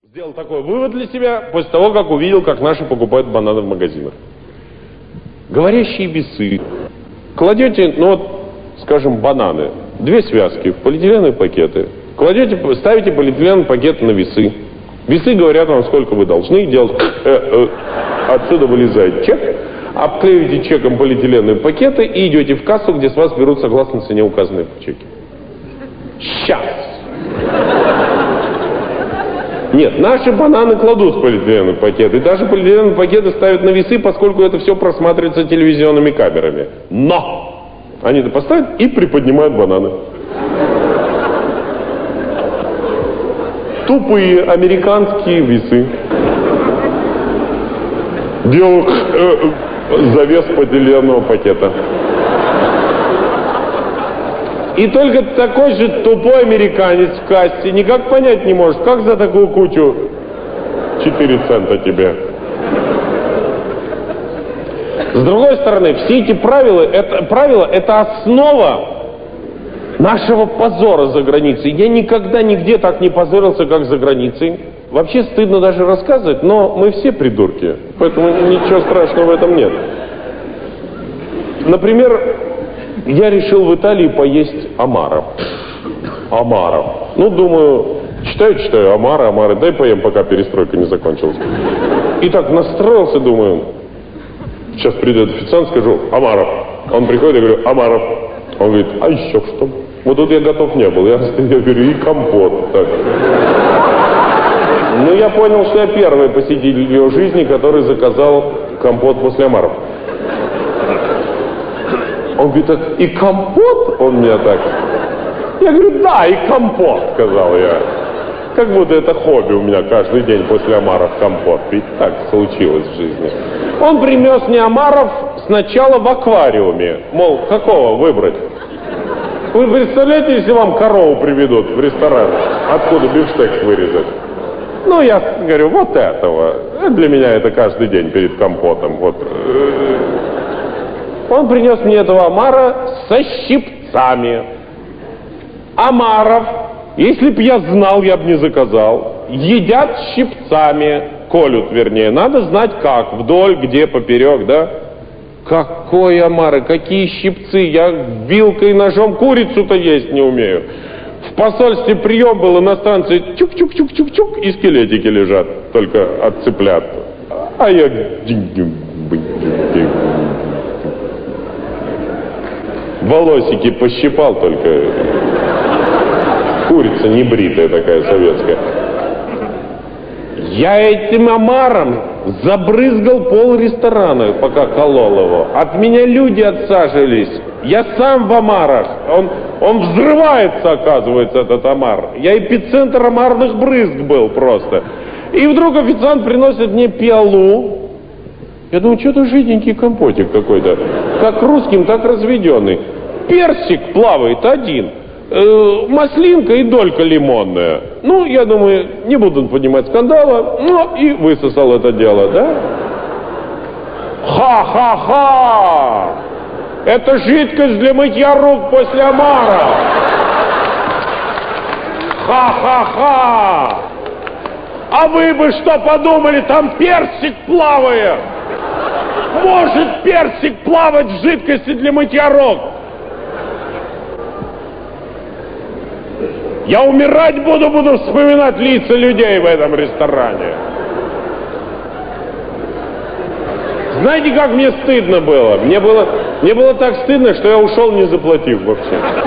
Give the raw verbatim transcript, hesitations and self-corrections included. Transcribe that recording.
Сделал такой вывод для себя после того, как увидел, как наши покупают бананы в магазинах. Говорящие весы. Кладете, ну вот, скажем, бананы, две связки в полиэтиленовые пакеты. Кладете, ставите полиэтиленовые пакеты на весы. Весы говорят вам, сколько вы должны делать. Э, э, отсюда вылезает чек. Обклеиваете чеком полиэтиленовые пакеты и идете в кассу, где с вас берут согласно цене, указанной в чеке. Сейчас. Нет, наши бананы кладут в полиэтиленовые пакеты. И даже полиэтиленовые пакеты ставят на весы, поскольку это все просматривается телевизионными камерами. Но! Они это поставят и приподнимают бананы. Тупые американские весы. Делают э, завес полиэтиленового пакета. И только такой же тупой американец в кассе никак понять не может, как за такую кучу четыре цента тебе. С другой стороны, все эти правила, это, правила, это основа нашего позора за границей. Я никогда нигде так не позорился, как за границей. Вообще стыдно даже рассказывать, но мы все придурки, поэтому ничего страшного в этом нет. Например, я решил в Италии поесть омаров. Омаров. Ну, думаю, читаю, читаю, омары, омары, дай поем, пока перестройка не закончилась. И так настроился, думаю, сейчас придет официант, скажу, омаров. Он приходит, я говорю, омаров. Он говорит, а еще что? Вот тут я готов не был. Я, я говорю, и компот. Так. Ну, я понял, что я первый посетитель в его жизни, который заказал компот после омаров. Он говорит, так, и компот? Он мне так. Я говорю, да, и компот, сказал я. Как будто это хобби у меня каждый день после омаров компот. Ведь так случилось в жизни. Он принес мне омаров сначала в аквариуме. Мол, какого выбрать? Вы представляете, если вам корову приведут в ресторан, откуда бифштекс вырезать? Ну, я говорю, вот этого. Для меня это каждый день перед компотом. Вот. Он принес мне этого омара со щипцами. Омаров, если б я знал, я бы не заказал. Едят щипцами, колют, вернее. Надо знать как, вдоль, где, поперек, да? Какой омары, какие щипцы, я вилкой и ножом курицу-то есть не умею. В посольстве прием был, иностранцы чук-чук-чук-чук-чук, и скелетики лежат, только от цыплят. А я... волосики пощипал только. Курица небритая такая советская. Я этим омаром забрызгал пол ресторана, пока колол его. От меня люди отсаживались. Я сам в омарах. Он, он взрывается, оказывается, этот омар. Я эпицентр омарных брызг был просто. И вдруг официант приносит мне пиалу. Я думаю, что-то жиденький компотик какой-то. Как русским, так разведенный. Персик плавает один. Э, маслинка и долька лимонная. Ну, я думаю, не буду поднимать скандала. Ну, и высосал это дело, да? Ха-ха-ха! Это жидкость для мытья рук после омара. Ха-ха-ха! А вы бы что подумали, там персик плавает? Может персик плавать в жидкости для мытья рук? Я умирать буду, буду вспоминать лица людей в этом ресторане. Знаете, как мне стыдно было? Мне было, мне было так стыдно, что я ушел, не заплатив вообще.